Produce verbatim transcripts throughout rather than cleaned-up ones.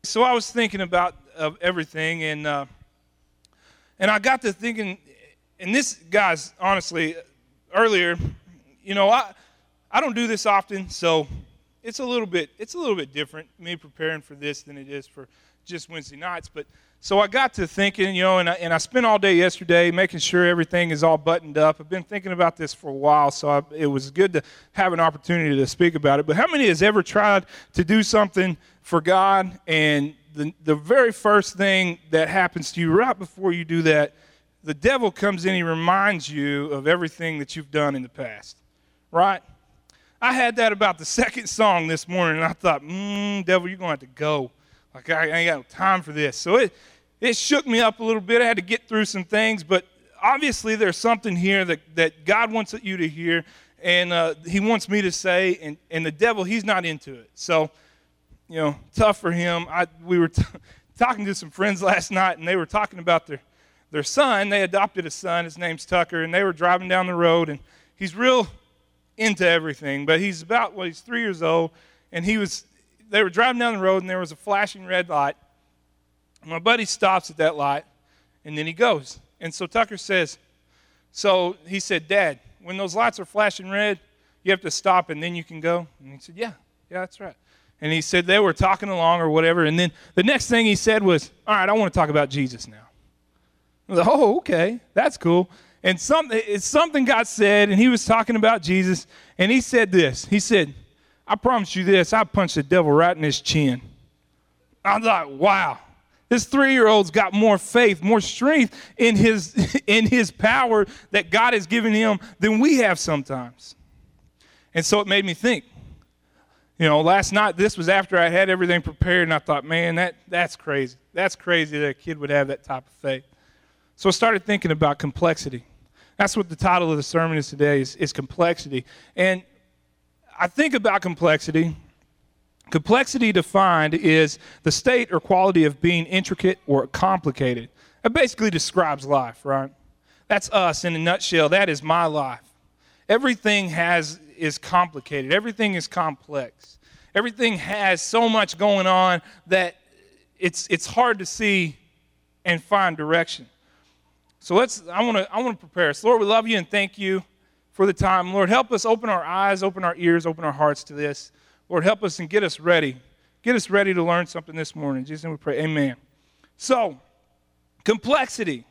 So I was thinking about uh, everything, and uh, and I got to thinking, and this, guys, honestly, earlier, you know, I I don't do this often, so it's a little bit it's a little bit different, me preparing for this than it is for just Wednesday nights. But so I got to thinking, you know, and I, and I spent all day yesterday making sure everything is all buttoned up. I've been thinking about this for a while, so I, it was good to have an opportunity to speak about it. But how many has ever tried to do something for God, and the the very first thing that happens to you right before you do that, the devil comes in, he reminds you of everything that you've done in the past, right? I had that about the second song this morning, and I thought, mm, devil, you're going to have to go. Like, I, I ain't got no time for this. So it, it shook me up a little bit. I had to get through some things, but obviously there's something here that, that God wants you to hear, and uh, he wants me to say, and, and the devil, he's not into it. So, you know, tough for him. I We were t- talking to some friends last night, and they were talking about their, their son. They adopted a son. His name's Tucker, and they were driving down the road, and he's real into everything, but he's about, well, he's three years old, and he was, they were driving down the road, and there was a flashing red light. My buddy stops at that light, and then he goes. And so Tucker says, so he said, Dad, when those lights are flashing red, you have to stop, and then you can go? And he said, yeah, yeah, that's right. And he said they were talking along or whatever, and then the next thing he said was, all right, I want to talk about Jesus now. I was like, oh, okay, that's cool. And something, it's something God said, and he was talking about Jesus, and he said this. He said, I promise you this, I punched the devil right in his chin. I thought, wow, this three-year-old's got more faith, more strength in his, in his power that God has given him than we have sometimes. And so it made me think. You know, last night, this was after I had everything prepared, and I thought, man, that that's crazy. That's crazy that a kid would have that type of faith. So I started thinking about complexity. That's what the title of the sermon is today, is, is complexity. And I think about complexity. Complexity defined is the state or quality of being intricate or complicated. It basically describes life, right? That's us in a nutshell. That is my life. Everything has is complicated. Everything is complex. Everything has so much going on that it's it's hard to see and find direction. So let's, I want to I want to prepare us. Lord, we love you and thank you for the time. Lord, help us open our eyes, open our ears, open our hearts to this. Lord, help us and get us ready. Get us ready to learn something this morning. In Jesus' name we pray, amen. So, complexity.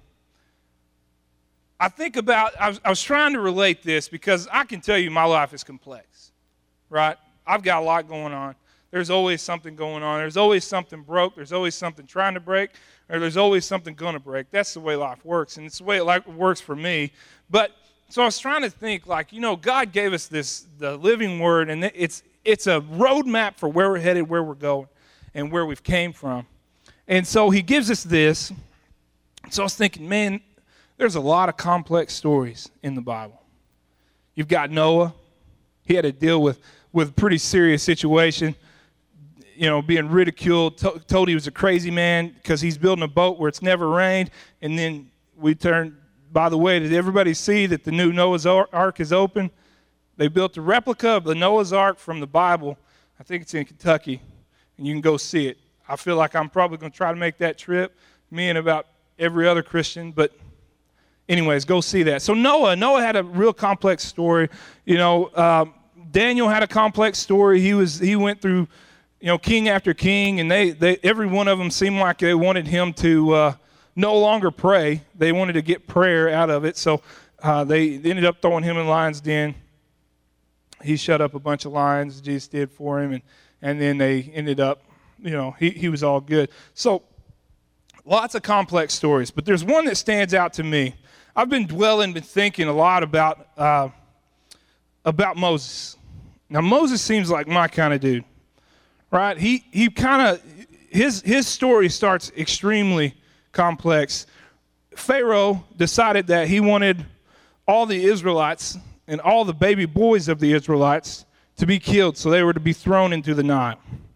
I think about, I was, I was trying to relate this because I can tell you my life is complex, right? I've got a lot going on. There's always something going on. There's always something broke. There's always something trying to break. Or there's always something going to break. That's the way life works, and it's the way it like, works for me. But so I was trying to think, like, you know, God gave us this, the living word, and it's it's a roadmap for where we're headed, where we're going, and where we've came from. And so he gives us this. So I was thinking, man, there's a lot of complex stories in the Bible. You've got Noah. He had to deal with, with a pretty serious situation. You know, being ridiculed, to- told he was a crazy man because he's building a boat where it's never rained. And then we turned, by the way, did everybody see that the new Noah's Ark is open? They built a replica of the Noah's Ark from the Bible. I think it's in Kentucky, and you can go see it. I feel like I'm probably going to try to make that trip, me and about every other Christian, but anyways, go see that. So Noah, Noah had a real complex story. You know, um, Daniel had a complex story. He was, he went through, you know, king after king, and they, they every one of them seemed like they wanted him to uh, no longer pray. They wanted to get prayer out of it, so uh, they, they ended up throwing him in the lion's den. He shut up a bunch of lions, Jesus did for him, and, and then they ended up, you know, he, he was all good. So lots of complex stories, but there's one that stands out to me. I've been dwelling, been thinking a lot about uh, about Moses. Now, Moses seems like my kind of dude. Right? He he kind of, his his story starts extremely complex. Pharaoh decided that he wanted all the Israelites and all the baby boys of the Israelites to be killed, so they were to be thrown into the Nile.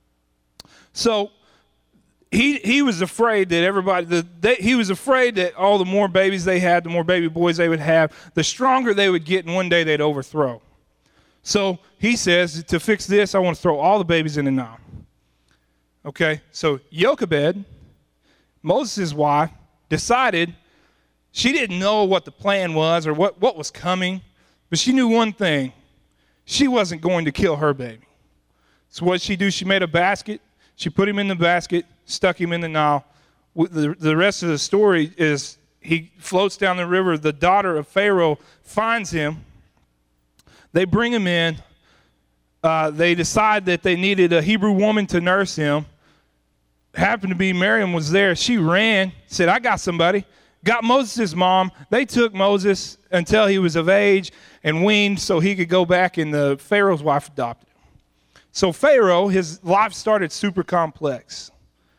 So he he was afraid that everybody, the, they, he was afraid that all the more babies they had, the more baby boys they would have, the stronger they would get, and one day they'd overthrow. So he says, to fix this, I want to throw all the babies in the Nile. Okay, so Jochebed, Moses' wife, decided she didn't know what the plan was or what, what was coming, but she knew one thing. She wasn't going to kill her baby. So what did she do? She made a basket. She put him in the basket, stuck him in the Nile. The, the rest of the story is he floats down the river. The daughter of Pharaoh finds him. They bring him in. Uh, they decide that they needed a Hebrew woman to nurse him. Happened to be Miriam was there. She ran, said, I got somebody. Got Moses' mom. They took Moses until he was of age and weaned so he could go back, and the Pharaoh's wife adopted him. So Pharaoh, his life started super complex.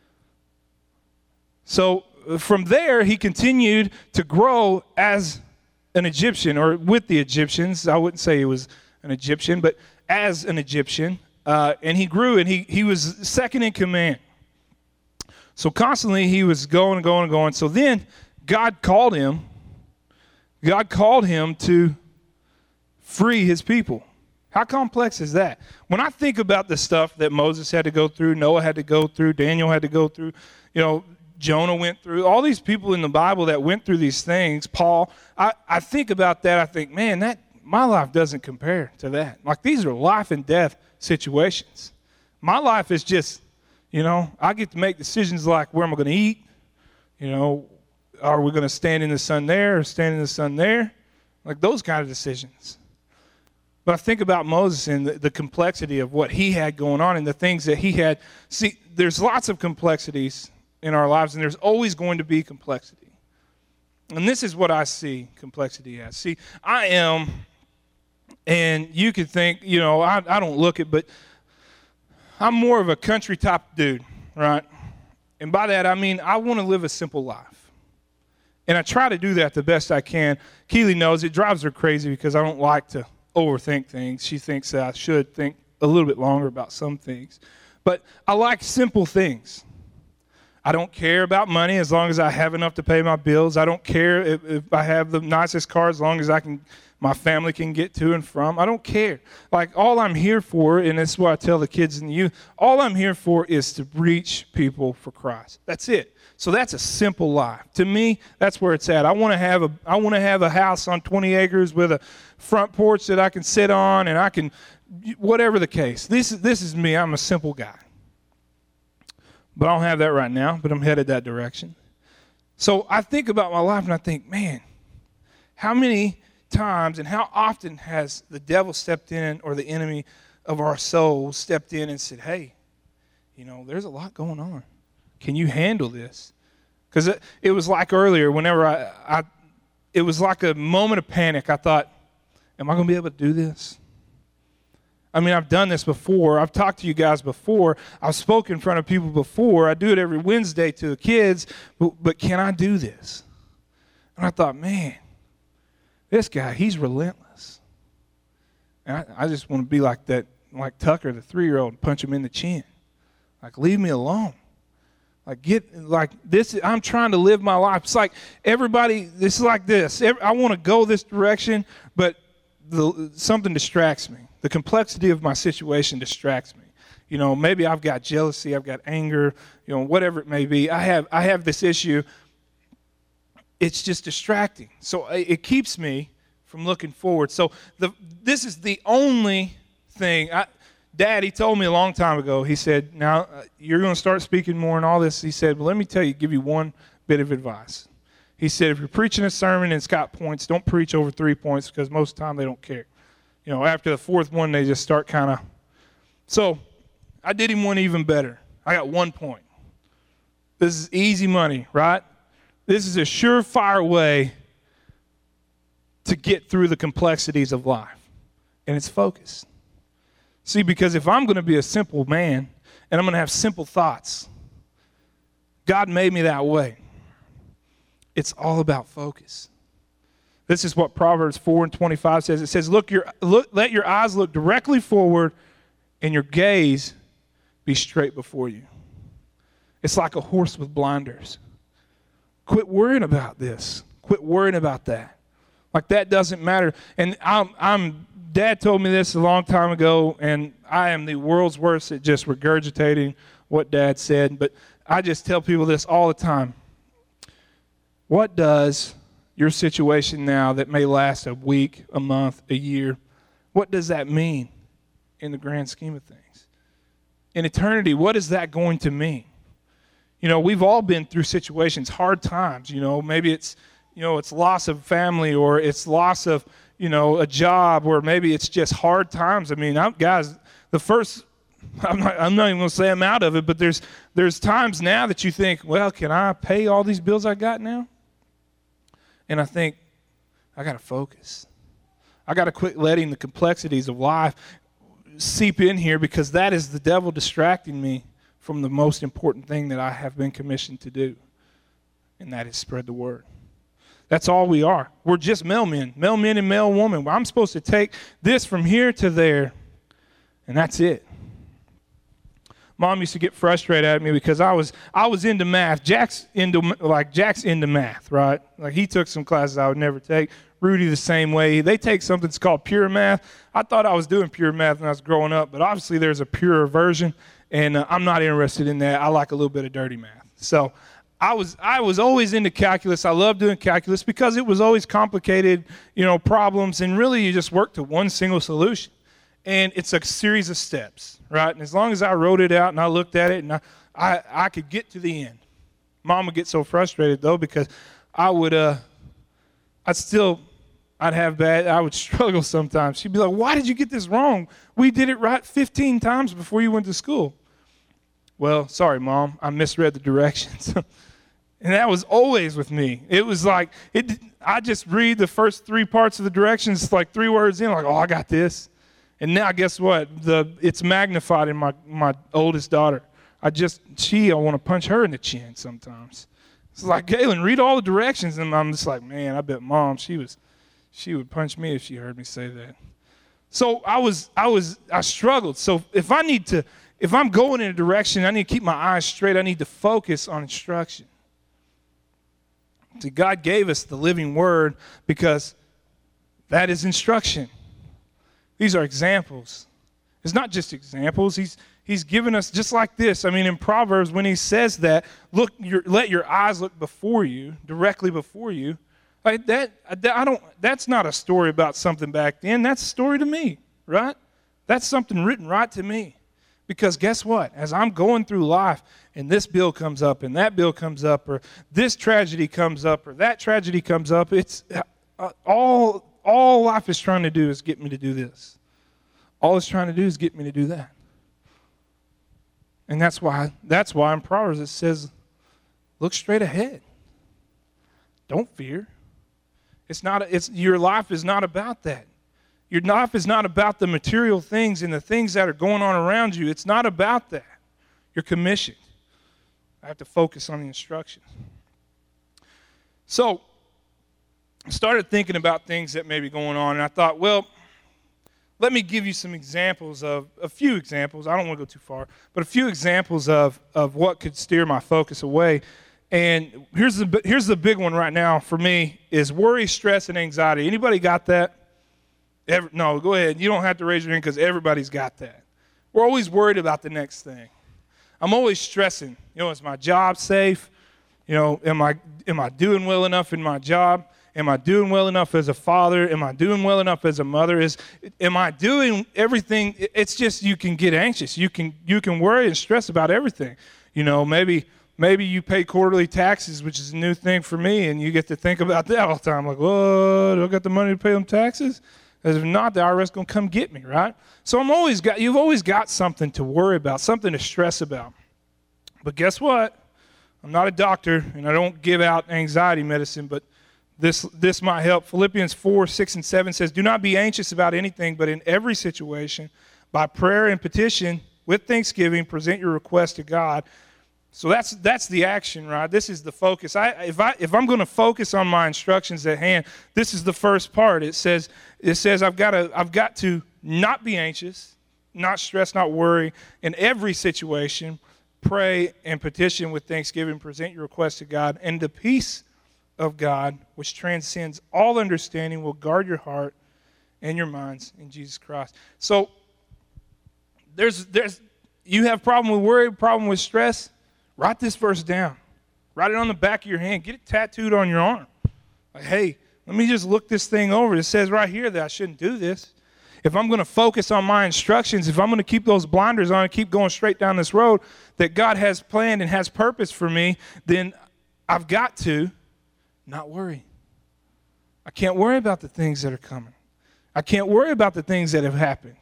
So from there, he continued to grow as an Egyptian, or with the Egyptians. I wouldn't say he was an Egyptian, but as an Egyptian. Uh, and he grew, and he, he was second in command. So constantly he was going and going and going. So then God called him. God called him to free his people. How complex is that? When I think about the stuff that Moses had to go through, Noah had to go through, Daniel had to go through, you know, Jonah went through, all these people in the Bible that went through these things, Paul, I, I think about that, I think, man, that my life doesn't compare to that. Like, these are life and death situations. My life is just, you know, I get to make decisions like, where am I going to eat? You know, are we going to stand in the sun there or stand in the sun there? Like those kind of decisions. But I think about Moses and the, the complexity of what he had going on and the things that he had. See, there's lots of complexities in our lives, and there's always going to be complexity. And this is what I see complexity as. See, I am, and you could think, you know, I, I don't look it, but I'm more of a country type dude, right? And by that, I mean I want to live a simple life. And I try to do that the best I can. Keely knows it drives her crazy because I don't like to overthink things. She thinks that I should think a little bit longer about some things. But I like simple things. I don't care about money as long as I have enough to pay my bills. I don't care if, if I have the nicest car as long as I can, my family can get to and from. I don't care. Like, all I'm here for, and this is what I tell the kids and the youth, all I'm here for is to reach people for Christ. That's it. So that's a simple life. To me, that's where it's at. I want to have a I want to have a house on twenty acres with a front porch that I can sit on, and I can, whatever the case. This is this is me. I'm a simple guy. But I don't have that right now, but I'm headed that direction. So I think about my life and I think, man, how many times and how often has the devil stepped in, or the enemy of our souls stepped in and said, hey, you know, there's a lot going on. Can you handle this? Because it, it was like earlier, whenever I, I, it was like a moment of panic. I thought, am I going to be able to do this? I mean, I've done this before. I've talked to you guys before. I've spoken in front of people before. I do it every Wednesday to the kids. But, but can I do this? And I thought, man, this guy, he's relentless. And I, I just want to be like that, like Tucker, the three-year-old, and punch him in the chin. Like, leave me alone. Like, get, like this, I'm trying to live my life. It's like everybody, it's like this. Every, I want to go this direction, but the, something distracts me. The complexity of my situation distracts me. You know, maybe I've got jealousy, I've got anger, you know, whatever it may be. I have I have this issue. It's just distracting. So it keeps me from looking forward. So the this is the only thing. I, Dad, he told me a long time ago, he said, now uh, you're going to start speaking more and all this. He said, well, let me tell you, give you one bit of advice. He said, if you're preaching a sermon and it's got points, don't preach over three points because most of the time they don't care. You know, after the fourth one, they just start kind of. So I did him one even better. I got one point. This is easy money, right? This is a surefire way to get through the complexities of life. And it's focus. See, because if I'm going to be a simple man and I'm going to have simple thoughts, God made me that way. It's all about focus. This is what Proverbs four and twenty-five says. It says, look, your, look, let your eyes look directly forward and your gaze be straight before you. It's like a horse with blinders. Quit worrying about this. Quit worrying about that. Like, that doesn't matter. And I'm, I'm, Dad told me this a long time ago, and I am the world's worst at just regurgitating what Dad said, but I just tell people this all the time. What does your situation now that may last a week, a month, a year, what does that mean in the grand scheme of things? In eternity, what is that going to mean? You know, we've all been through situations, hard times, you know, maybe it's, you know, it's loss of family, or it's loss of, you know, a job, or maybe it's just hard times. I mean, I'm, guys, the first, I'm not, I'm not even going to say I'm out of it, but there's there's times now that you think, well, can I pay all these bills I got now? And I think, I got to focus. I got to quit letting the complexities of life seep in here, because that is the devil distracting me from the most important thing that I have been commissioned to do, and that is spread the word. That's all we are. We're just mailmen, mailmen and mailwomen. I'm supposed to take this from here to there, and that's it. Mom used to get frustrated at me because I was I was into math. Jack's into like Jack's into math, right? Like he took some classes I would never take. Rudy the same way. They take something that's called pure math. I thought I was doing pure math when I was growing up, but obviously there's a purer version, and uh, I'm not interested in that. I like a little bit of dirty math. So I was I was always into calculus. I loved doing calculus because it was always complicated, you know, problems, and really you just work to one single solution. And it's a series of steps, right? And as long as I wrote it out and I looked at it and I, I, I could get to the end. Mom would get so frustrated, though, because I would, uh, I'd still, I'd have bad, I would struggle sometimes. She'd be like, why did you get this wrong? We did it right fifteen times before you went to school. Well, sorry, Mom, I misread the directions. And that was always with me. It was like, it. I just read the first three parts of the directions, like three words in, like, oh, I got this. And now, guess what? The it's magnified in my, my oldest daughter. I just, she, I want to punch her in the chin sometimes. It's like, Galen, read all the directions. And I'm just like, man, I bet Mom, she was, she would punch me if she heard me say that. So I was, I was, I struggled. So if I need to, if I'm going in a direction, I need to keep my eyes straight. I need to focus on instruction. See, God gave us the living word because that is instruction. These are examples. It's not just examples. He's he's given us just like this. I mean, in Proverbs, when he says that, look, your, let your eyes look before you, directly before you. Like that, I don't. That's not a story about something back then. That's a story to me, right? That's something written right to me. Because guess what? As I'm going through life, and this bill comes up, and that bill comes up, or this tragedy comes up, or that tragedy comes up, it's uh, all. All life is trying to do is get me to do this. All it's trying to do is get me to do that. And that's why that's why in Proverbs it says, look straight ahead. Don't fear. It's not it's your life is not about that. Your life is not about the material things and the things that are going on around you. It's not about that. You're commissioned. I have to focus on the instructions. So I started thinking about things that may be going on, and I thought, well, let me give you some examples of, a few examples. I don't want to go too far, but a few examples of, of what could steer my focus away. And here's the here's the big one right now for me is worry, stress, and anxiety. Anybody got that? Every, no, go ahead. You don't have to raise your hand because everybody's got that. We're always worried about the next thing. I'm always stressing. You know, is my job safe? You know, am I am I doing well enough in my job? Am I doing well enough as a father? Am I doing well enough as a mother? Is am I doing everything? It's just you can get anxious. You can you can worry and stress about everything. You know, maybe maybe you pay quarterly taxes, which is a new thing for me, and you get to think about that all the time. Like, whoa, do I got the money to pay them taxes? Because if not, the I R S is going to come get me, right? So I'm always got you've always got something to worry about, something to stress about. But guess what? I'm not a doctor, and I don't give out anxiety medicine, but This this might help. Philippians four, six, and seven says, do not be anxious about anything, but in every situation, by prayer and petition, with thanksgiving, present your request to God. So that's that's the action, right? This is the focus. I if I if I'm going to focus on my instructions at hand, this is the first part. It says it says I've got to I've got to not be anxious, not stress, not worry in every situation. Pray and petition with thanksgiving, present your request to God, and the peace of God, which transcends all understanding, will guard your heart and your minds in Jesus Christ. So there's there's you have problem with worry, problem with stress, write this verse down. Write it on the back of your hand. Get it tattooed on your arm. Like, hey, let me just look this thing over. It says right here that I shouldn't do this. If I'm going to focus on my instructions, if I'm going to keep those blinders on and keep going straight down this road that God has planned and has purpose for me, then I've got to not worry. I can't worry about the things that are coming. I can't worry about the things that have happened.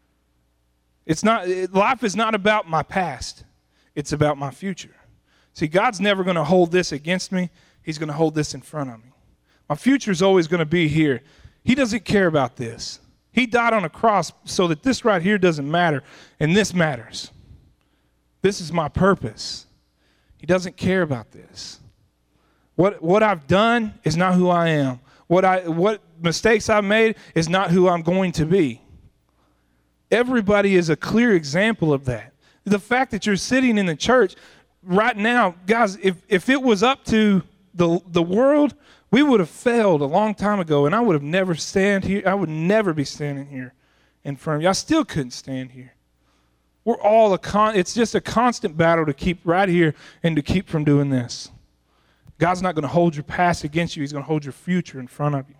It's not, life is not about my past. It's about my future. See, God's never going to hold this against me. He's going to hold this in front of me. My future is always going to be here. He doesn't care about this. He died on a cross so that this right here doesn't matter, and this matters. This is my purpose. He doesn't care about this. What, what I've done is not who I am. What, I, what mistakes I've made is not who I'm going to be. Everybody is a clear example of that. The fact that you're sitting in the church right now, guys, if, if it was up to the, the world, we would have failed a long time ago, and I would have never stand here. I would never be standing here in front of you. I still couldn't stand here. We're all a con. It's just a constant battle to keep right here and to keep from doing this. God's not going to hold your past against you. He's going to hold your future in front of you.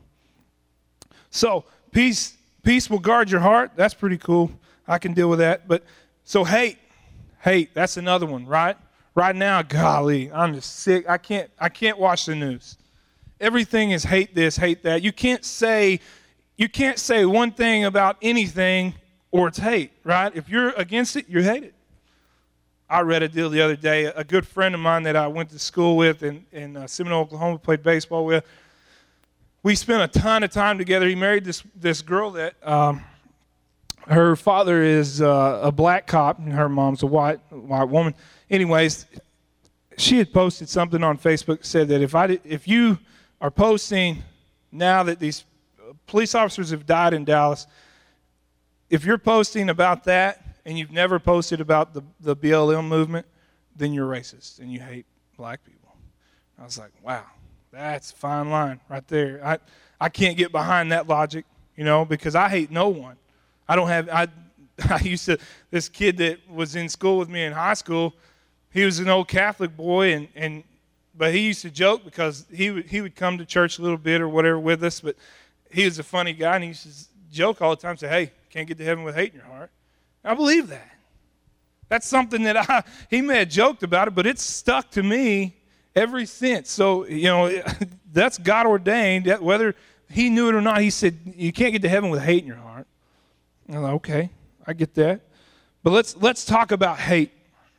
So peace, peace will guard your heart. That's pretty cool. I can deal with that. But so hate, hate. That's another one, right? Right now, golly, I'm just sick. I can't. I can't watch the news. Everything is hate this, hate that. You can't say, you can't say one thing about anything or it's hate, right? If you're against it, you hate it. I read a deal the other day. A good friend of mine that I went to school with in, in uh, Seminole, Oklahoma, played baseball with. We spent a ton of time together. He married this this girl that um, her father is uh, a black cop and her mom's a white white woman. Anyways, she had posted something on Facebook that said that if I did, if you are posting now that these police officers have died in Dallas, if you're posting about that and you've never posted about the, the B L M movement, then you're racist and you hate black people. I was like, wow, that's a fine line right there. I, I can't get behind that logic, you know, because I hate no one. I don't have, I, I used to, this kid that was in school with me in high school, he was an old Catholic boy, and, and but he used to joke because he would, he would come to church a little bit or whatever with us, but he was a funny guy, and he used to joke all the time, say, hey, can't get to heaven with hate in your heart. I believe that. That's something that I, he may have joked about it, but it's stuck to me ever since. So, you know, that's God ordained. That whether he knew it or not, he said, you can't get to heaven with hate in your heart. I'm like, okay, I get that. But let's let's talk about hate.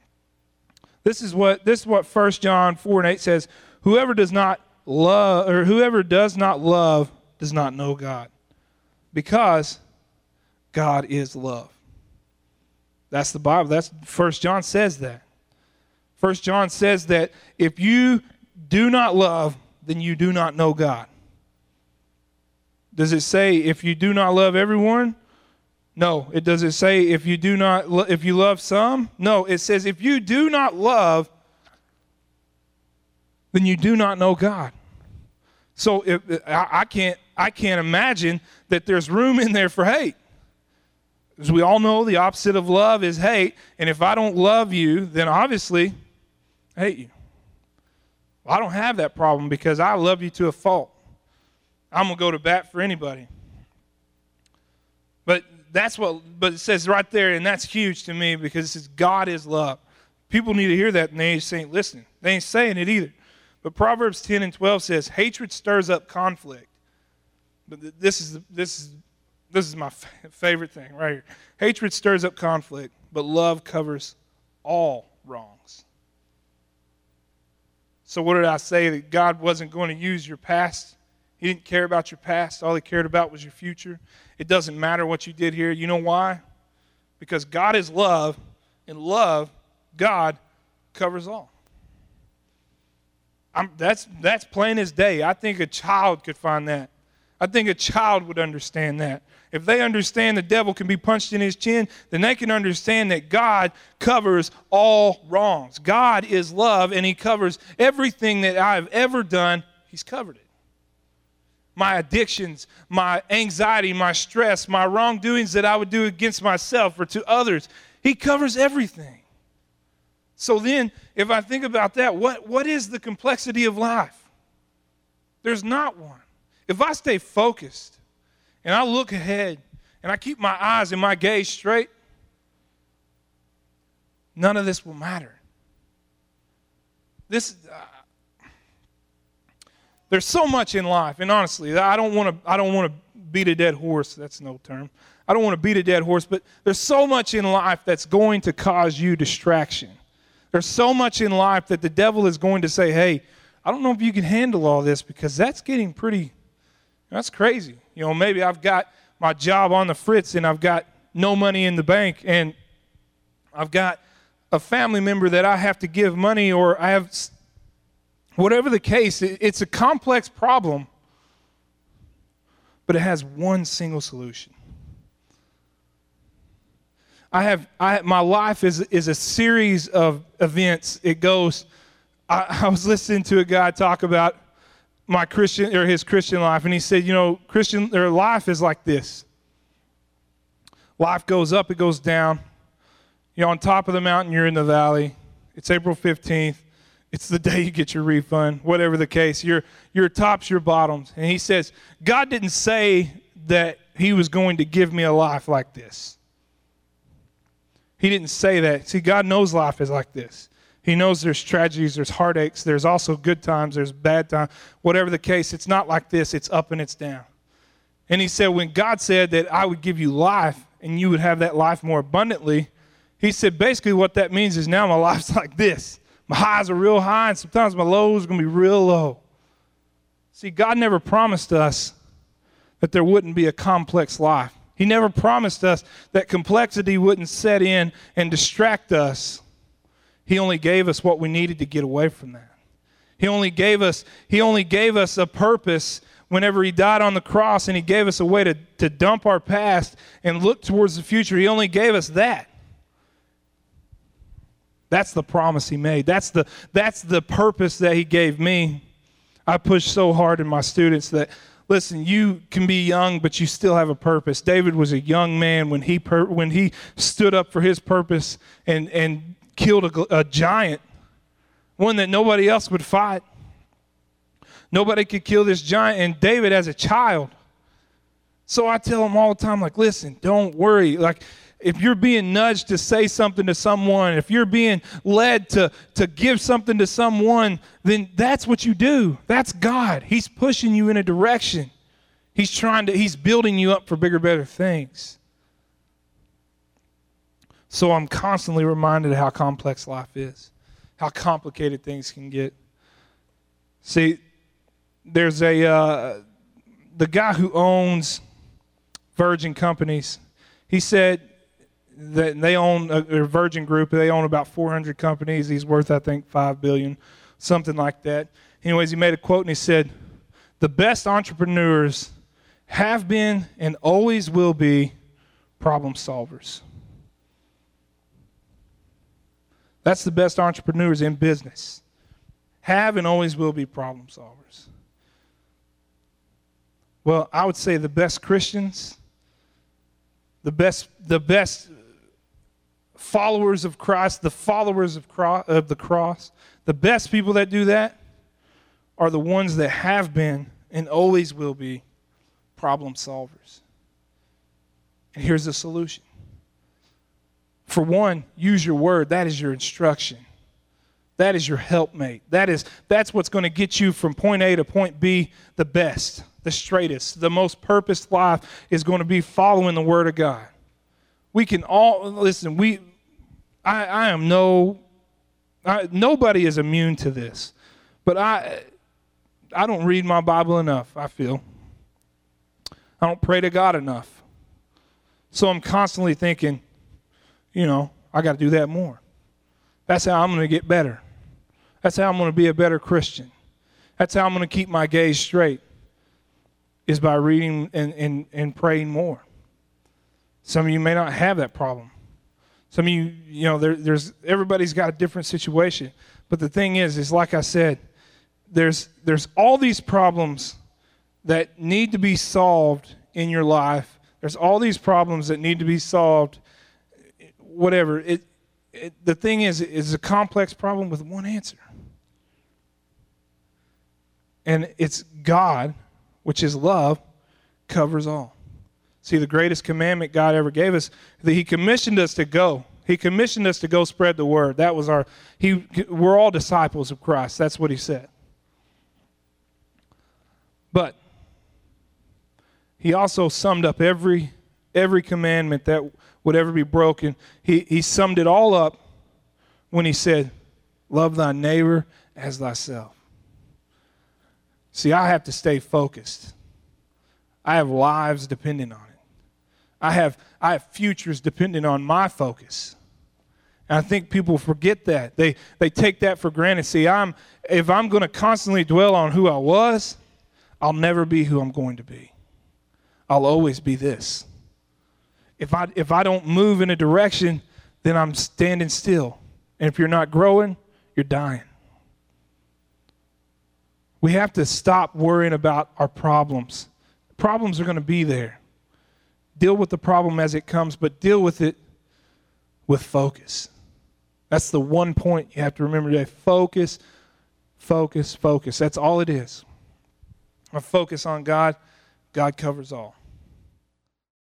This is what this is what First John four and eight says. Whoever does not love, or whoever does not love, does not know God, because God is love. That's the Bible. That's First John says that. First John says that if you do not love, then you do not know God. Does it say if you do not love everyone? No. It does it say if you do not lo- if you love some? No. It says if you do not love, then you do not know God. So if, I, I can't I can't imagine that there's room in there for hate. As we all know, the opposite of love is hate. And if I don't love you, then obviously I hate you. Well, I don't have that problem because I love you to a fault. I'm going to go to bat for anybody. But that's what, but it says right there, and that's huge to me because it says God is love. People need to hear that, and they just ain't listening. They ain't saying it either. But Proverbs ten and twelve says, hatred stirs up conflict. But this is this is this is my favorite thing right here. Hatred stirs up conflict, but love covers all wrongs. So what did I say? That God wasn't going to use your past. He didn't care about your past. All he cared about was your future. It doesn't matter what you did here. You know why? Because God is love, and love, God, covers all. I'm, that's, that's plain as day. I think a child could find that. I think a child would understand that. If they understand the devil can be punched in his chin, then they can understand that God covers all wrongs. God is love, and he covers everything that I've ever done. He's covered it. My addictions, my anxiety, my stress, my wrongdoings that I would do against myself or to others, He covers everything. So then, if I think about that, what, what is the complexity of life? There's not one. If I stay focused and I look ahead and I keep my eyes and my gaze straight, none of this will matter. This, uh, there's so much in life, and honestly, I don't want to. I don't want to beat a dead horse. That's no term. I don't want to beat a dead horse, but there's so much in life that's going to cause you distraction. There's so much in life that the devil is going to say, "Hey, I don't know if you can handle all this because that's getting pretty. That's crazy. You know, maybe I've got my job on the fritz and I've got no money in the bank and I've got a family member that I have to give money, or I have, whatever the case, it's a complex problem, but it has one single solution. I have, I, my life is, is a series of events. It goes, I, I was listening to a guy talk about my Christian, or his Christian life, and he said, you know, Christian, or life is like this. Life goes up, it goes down. You're on top of the mountain, you're in the valley. It's April fifteenth. It's the day you get your refund, whatever the case. Your, your tops, your bottoms. And he says, God didn't say that he was going to give me a life like this. He didn't say that. See, God knows life is like this. He knows there's tragedies, there's heartaches, there's also good times, there's bad times. Whatever the case, it's not like this. It's up and it's down. And he said, when God said that I would give you life and you would have that life more abundantly, he said, basically what that means is now my life's like this. My highs are real high, and sometimes my lows are going to be real low. See, God never promised us that there wouldn't be a complex life. He never promised us that complexity wouldn't set in and distract us. He only gave us what we needed to get away from that. He only gave us, he only gave us a purpose whenever he died on the cross, and he gave us a way to, to dump our past and look towards the future. He only gave us that. That's the promise he made. That's the, that's the purpose that he gave me. I push so hard in my students that, listen, you can be young, but you still have a purpose. David was a young man when he per, when he stood up for his purpose and, and killed a, a giant, one that nobody else would fight. Nobody could kill this giant, and David as a child. So I tell him all the time, like, listen, don't worry. Like, if you're being nudged to say something to someone, if you're being led to, to give something to someone, then that's what you do. That's God. He's pushing you in a direction. He's trying to, he's building you up for bigger, better things. So I'm constantly reminded of how complex life is, how complicated things can get. See, there's a, uh, the guy who owns Virgin Companies, he said, that they own a, a Virgin Group. They own about four hundred companies. He's worth, I think, five billion dollars, something like that. Anyways, he made a quote and he said, the best entrepreneurs have been and always will be problem solvers. That's the best entrepreneurs in business. Have and always will be problem solvers. Well, I would say the best Christians, the best, the best followers of Christ, the followers of, cross, of the cross, the best people that do that are the ones that have been and always will be problem solvers. And here's the solution. For one, use your word. That is your instruction. That is your helpmate. That is, that's what's going to get you from point A to point B the best, the straightest, the most purposed life is going to be following the word of God. We can all, listen, we, I, I am no, I, nobody is immune to this, but I, I don't read my Bible enough, I feel. I don't pray to God enough. So I'm constantly thinking, you know, I got to do that more. That's how I'm going to get better. That's how I'm going to be a better Christian. That's how I'm going to keep my gaze straight, is by reading and, and, and praying more. Some of you may not have that problem. Some of you, you know, there, there's everybody's got a different situation. But the thing is, is like I said, there's there's all these problems that need to be solved in your life. There's all these problems that need to be solved whatever. It, it the thing is, it's a complex problem with one answer. And it's God, which is love, covers all. See, the greatest commandment God ever gave us, that he commissioned us to go. He commissioned us to go spread the word. That was our, he, we're all disciples of Christ. That's what he said. But he also summed up every, every commandment that would ever be broken. He, he summed it all up when he said, love thy neighbor as thyself. See, I have to stay focused. I have lives depending on it. I have I have futures depending on my focus. And I think people forget that. They they take that for granted. See, I'm if I'm going to constantly dwell on who I was, I'll never be who I'm going to be. I'll always be this. If I if I don't move in a direction, then I'm standing still. And if you're not growing, you're dying. We have to stop worrying about our problems. Problems are going to be there. Deal with the problem as it comes, but deal with it with focus. That's the one point you have to remember today. Focus, focus, focus. That's all it is. I focus on God. God covers all.